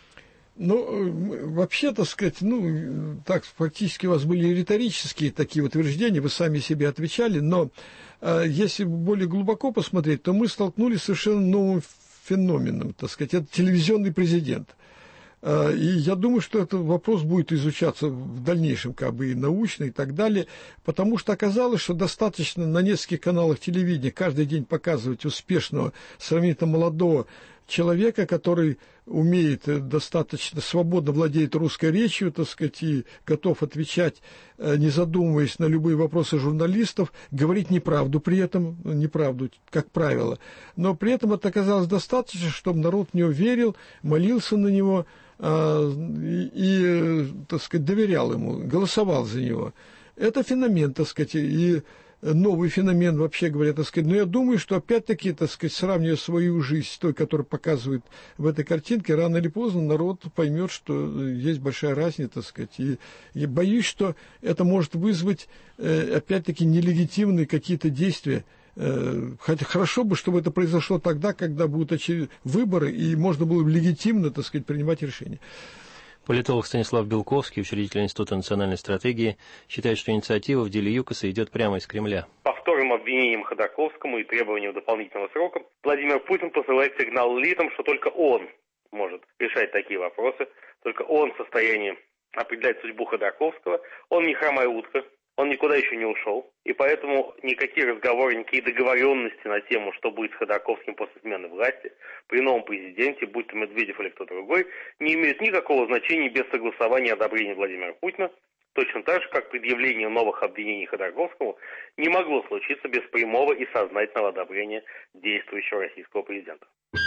Ну, вообще, так сказать, ну, так, фактически у вас были риторические такие утверждения, вы сами себе отвечали, но э, если более глубоко посмотреть, то мы столкнулись с совершенно новым феноменом, так сказать, это телевизионный президент. И я думаю, что этот вопрос будет изучаться в дальнейшем, как бы и научно, и так далее, потому что оказалось, что достаточно на нескольких каналах телевидения каждый день показывать успешного, сравнительно молодого человека, который умеет достаточно свободно владеет русской речью, так сказать, и готов отвечать, не задумываясь на любые вопросы журналистов, говорить неправду при этом, неправду, как правило. Но при этом это оказалось достаточно, чтобы народ в него верил, молился на него и, и, так сказать, доверял ему, голосовал за него. Это феномен, так сказать, и новый феномен, вообще говоря, так сказать. Но я думаю, что опять-таки, так сказать, сравнивая свою жизнь с той, которую показывает в этой картинке, рано или поздно народ поймет, что есть большая разница, так сказать. И, и боюсь, что это может вызвать, опять-таки, нелегитимные какие-то действия. Хотя хорошо бы, чтобы это произошло тогда, когда будут очеред... выборы, и можно было бы легитимно, так сказать, принимать решения. Политолог Станислав Белковский, учредитель Института национальной стратегии, считает, что инициатива в деле ЮКОСа идет прямо из Кремля. По вторым обвинениям Ходорковскому и требованию дополнительного срока Владимир Путин посылает сигнал элитам, что только он может решать такие вопросы, только он в состоянии определять судьбу Ходорковского. Он не хромая утка, он никуда еще не ушел, и поэтому никакие разговоры, никакие договоренности на тему, что будет с Ходорковским после смены власти, при новом президенте, будь то Медведев или кто-то другой, не имеют никакого значения без согласования и одобрения Владимира Путина, точно так же, как предъявление новых обвинений Ходорковскому не могло случиться без прямого и сознательного одобрения действующего российского президента.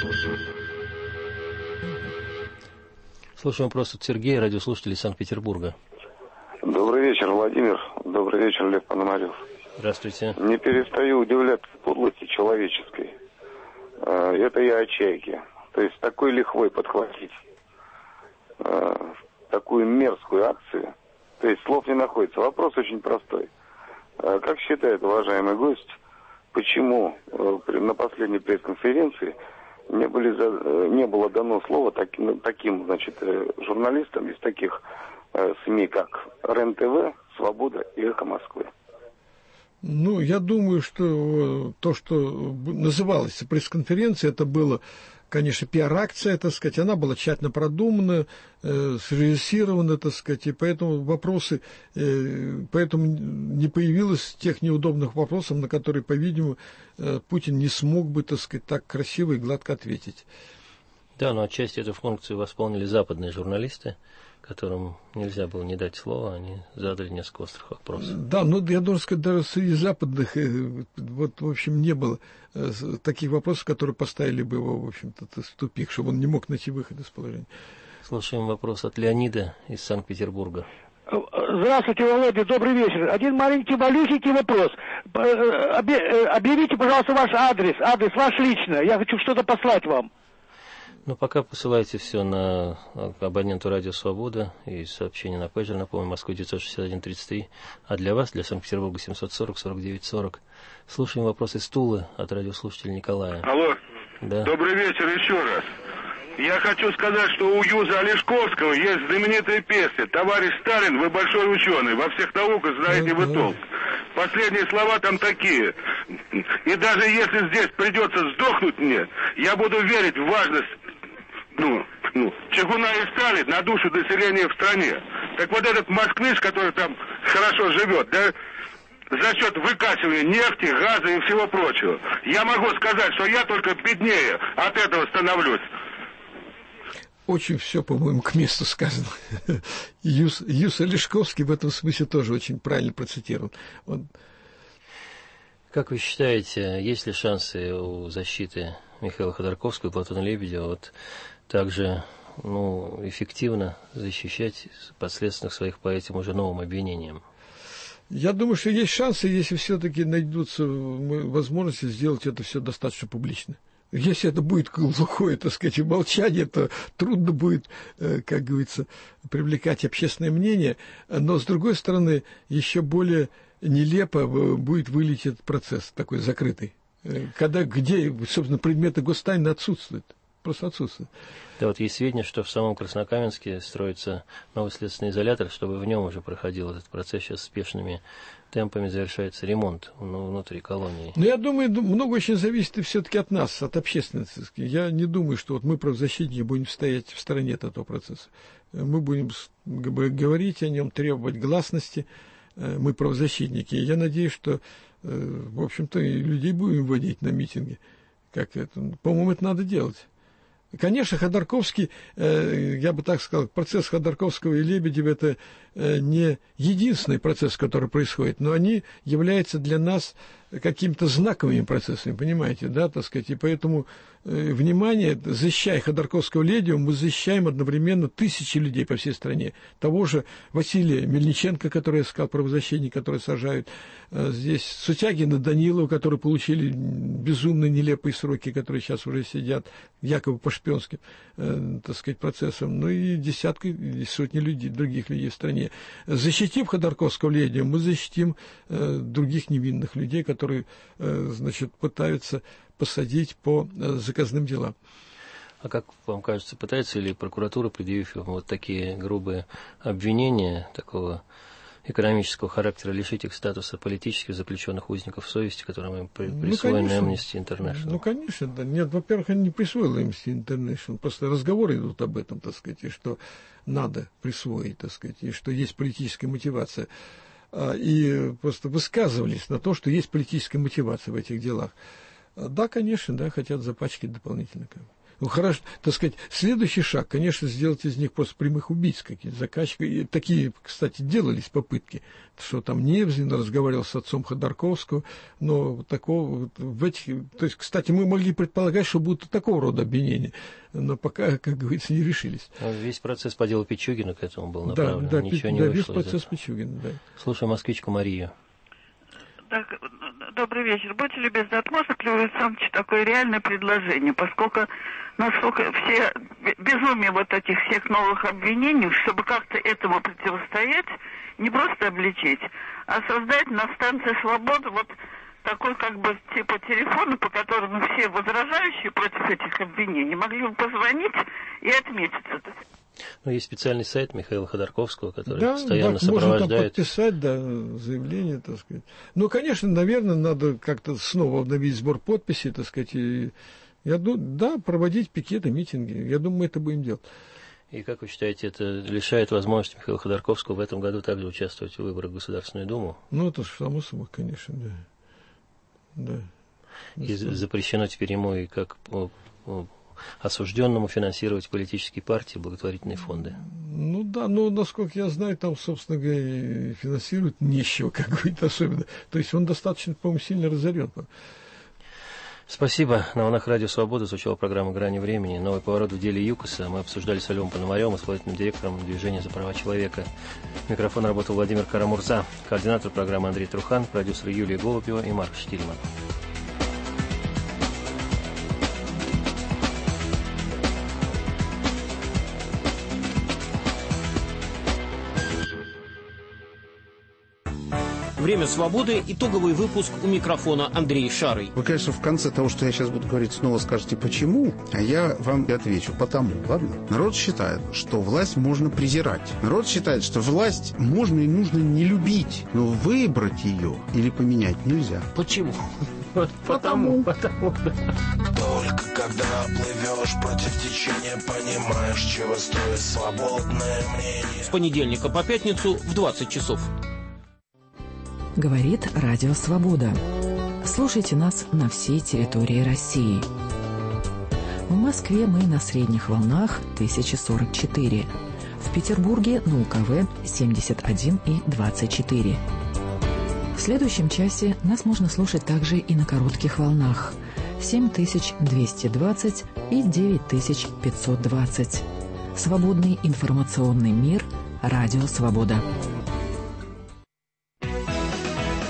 Слушаем вопрос от Сергея, радиослушатель из Санкт-Петербурга. Добрый вечер, Владимир. Добрый вечер, Лев Пономарев. Здравствуйте. Не перестаю удивляться подлости человеческой. Это я о чайке. То есть такой лихвой подхватить такую мерзкую акцию. То есть слов не находится. Вопрос очень простой. Как считает уважаемый гость, почему на последней пресс-конференции не, были, не было дано слово таким, таким значит, журналистам из таких СМИ, как РЕН-ТВ, Свобода и Эхо Москвы? Ну, я думаю, что то, что называлось пресс-конференцией, это было, конечно, пиар-акция, так сказать, она была тщательно продумана, э, срежиссирована, так сказать, и поэтому вопросы, э, поэтому не появилось тех неудобных вопросов, на которые, по-видимому, э, Путин не смог бы, так сказать, так красиво и гладко ответить. Да, но отчасти эту функцию восполнили западные журналисты, которым нельзя было не дать слова, они задали несколько острых вопросов. Да, но я должен сказать, даже среди западных, вот, в общем, не было таких вопросов, которые поставили бы его, в общем-то, в тупик, чтобы он не мог найти выход из положения. Слушаем вопрос от Леонида из Санкт-Петербурга. Здравствуйте, Володя, добрый вечер. Один маленький, малюсенький вопрос. Объявите, пожалуйста, ваш адрес, адрес ваш лично. Я хочу что-то послать вам. Ну, пока посылайте все на абоненту Радио Свобода и сообщение на пейджер, напомню, Москва девятьсот шестьдесят один тридцать три, а для вас, для Санкт-Петербурга, семьсот сорок сорок девять сорок. Слушаем вопросы из Тулы от радиослушателя Николая. Алло, да. Добрый вечер еще раз. Я хочу сказать, что у Юза Олешковского есть знаменитая песня «Товарищ Сталин, вы большой ученый, во всех науках знаете вы толк». Последние слова там такие. И даже если здесь придется сдохнуть мне, я буду верить в важность ну, ну, чугуна и стали на душу населения в стране. Так вот этот москвич, который там хорошо живет, да, за счет выкачивания нефти, газа и всего прочего, я могу сказать, что я только беднее от этого становлюсь. Очень все, по-моему, к месту сказано. Юс, Юс Олешковский в этом смысле тоже очень правильно процитирован. Он... Как вы считаете, есть ли шансы у защиты Михаила Ходорковского и Платона Лебедева вот также ну, эффективно защищать подследственных своих по этим уже новым обвинениям? Я думаю, что есть шансы, если все-таки найдутся возможности сделать это все достаточно публично. Если это будет глухое, так сказать, молчание, то трудно будет, как говорится, привлекать общественное мнение. Но, с другой стороны, еще более нелепо будет выглядеть этот процесс, такой закрытый. Когда, где, собственно, предметы гостайны отсутствуют. Просто отсутствует. Да, вот есть сведения, что в самом Краснокаменске строится новый следственный изолятор, чтобы в нем уже проходил этот процесс. Сейчас спешными темпами завершается ремонт внутри колонии. Но я думаю, много очень зависит все-таки от нас, от общественности. Я не думаю, что вот мы, правозащитники, будем стоять в стороне от этого процесса. Мы будем говорить о нем, требовать гласности. Мы правозащитники. И я надеюсь, что, в общем-то, и людей будем вводить на митинги. Как это? По-моему, это надо делать. конечно, Ходорковский, я бы так сказал, процесс Ходорковского и Лебедева – это не единственный процесс, который происходит, но они являются для нас какими-то знаковыми процессами, понимаете, да, так сказать, и поэтому, э, внимание, защищая Ходорковского Лебедева, мы защищаем одновременно тысячи людей по всей стране. Того же Василия Мельниченко, который я сказал, правозащитник, который сажают, э, здесь Сутягина Данилова, которые получили безумно нелепые сроки, которые сейчас уже сидят, якобы по шпионским, э, так сказать, процессам, ну и десятки, и сотни людей, других людей в стране. Защитив Ходорковского Лебедева, мы защитим э, других невинных людей, которые которые, значит, пытаются посадить по заказным делам. А как вам кажется, пытается ли прокуратура, предъявив вот такие грубые обвинения такого экономического характера, лишить их статуса политических заключенных узников совести, которым им присвоены ну, Amnesty International? Ну, конечно, да. Нет, во-первых, они не присвоили Amnesty International, просто разговоры идут об этом, так сказать, и что надо присвоить, так сказать, и что есть политическая мотивация. И просто высказывались на то, что есть политическая мотивация в этих делах. Да, конечно, да, хотят запачкать дополнительно. Ну, хорошо, так сказать, следующий шаг, конечно, сделать из них просто прямых убийц каких-то, заказчиков. И такие, кстати, делались попытки, что там Невзин разговаривал с отцом Ходорковского, но такого в этих... То есть, кстати, мы могли предполагать, что будут такого рода обвинения, но пока, как говорится, не решились. Весь процесс по делу Пичугина к этому был направлен, да, да, ничего да, не да, вышло. Весь процесс Пичугина, да. Слушаю москвичку Марию. Так, добрый вечер. Будьте любезны, а может ли вы, Александрович, такое реальное предложение, поскольку насколько все безумие вот этих всех новых обвинений, чтобы как-то этому противостоять, не просто обличить, а создать на станции «Свобода» вот такой как бы типа телефона, по которому все возражающие против этих обвинений могли бы позвонить и отметиться. Ну, есть специальный сайт Михаила Ходорковского, который да, постоянно да, сопровождает. Можно там подписать, да, заявление, так сказать. Ну, конечно, наверное, надо как-то снова обновить сбор подписей, так сказать, и, я думаю, да, проводить пикеты, митинги. Я думаю, мы это будем делать. И как вы считаете, это лишает возможности Михаила Ходорковского в этом году также участвовать в выборах в Государственную Думу? Ну, это же само собой, конечно, да. Да. И запрещено теперь ему и как осужденному финансировать политические партии, благотворительные фонды. Ну да, но, насколько я знаю, там, собственно говоря, финансируют нечего, как говорит, особенно. То есть он достаточно, по-моему, сильно разорен. Спасибо. На волнах Радио Свобода звучала программа «Грани времени». Новый поворот в деле ЮКОСа. Мы обсуждали с Львом Пономаревым, исполнительным директором Движения за права человека. Микрофон работал Владимир Карамурза, координатор программы Андрей Трухан, продюсеры Юлия Голубева и Марк Штильман. Время свободы. Итоговый выпуск, у микрофона Андрей Шарый. Вы, конечно, в конце того, что я сейчас буду говорить, снова скажете «почему?», а я вам и отвечу «потому». Ладно? Народ считает, что власть можно презирать. Народ считает, что власть можно и нужно не любить, но выбрать ее или поменять нельзя. Почему? Потому. Потому. Только когда плывешь против течения, понимаешь, чего стоит свободное мнение. С понедельника по пятницу в двадцать часов. Говорит Радио Свобода. Слушайте нас на всей территории России. В Москве мы на средних волнах тысяча сорок четыре. В Петербурге на УКВ семьдесят один и двадцать четыре. В следующем часе нас можно слушать также и на коротких волнах семь тысяч двести двадцать и девять тысяч пятьсот двадцать. Свободный информационный мир. Радио Свобода.